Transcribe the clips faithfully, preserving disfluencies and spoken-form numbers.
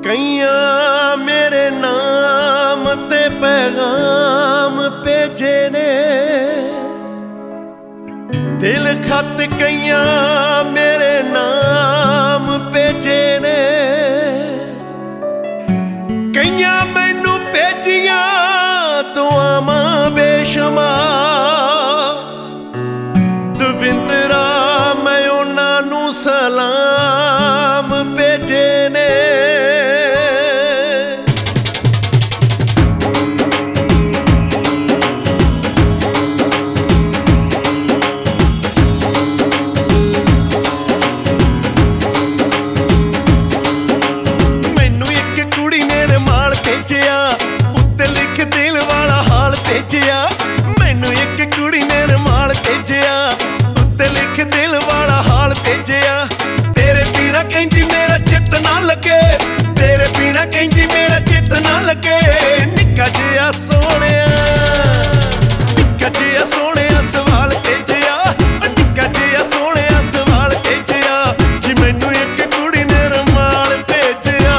कईयां मेरे नाम ते पैगाम भेजे ने, दिल खत कईयां मेरे नाम भेजे ने। कईयां मैनू भेजियां दुआवां बेशुमार, दविंदरा मैं उन्हां नू सलाम भेजे ने। उत्ते लिख दिल वाला हाल भेजिया, मैनू एक कुड़ी ने रुमाल भेजिया, उत्ते लिख दिल वाला हाल भेजिया। तेरे बिना कहंदी मेरा चित ना लगे, तेरे बिना कहंदी मेरा चित ना लगे। निक्का जिहा सोहणिया, निक्का जिहा सोहणिया सवाल भेजिया, निक्का जिहा सोहणिया सवाल भेजिया जी मैनू एक कुड़ी ने रुमाल भेजिया।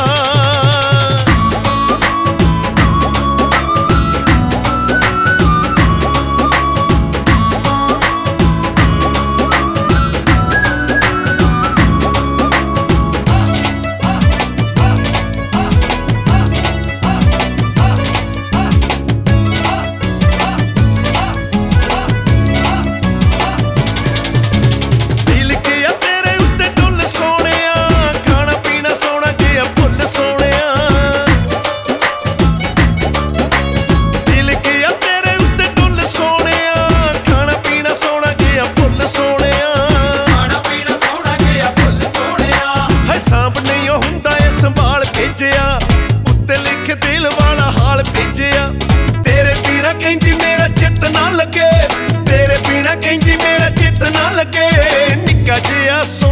संभाल भेजिया, उत्ते लिख दिल वाला हाल भेजिया। तेरे बिना कहंदी मेरा चित ना लगे, तेरे बिना कहंदी मेरा चित ना लगे। निक्का जिहा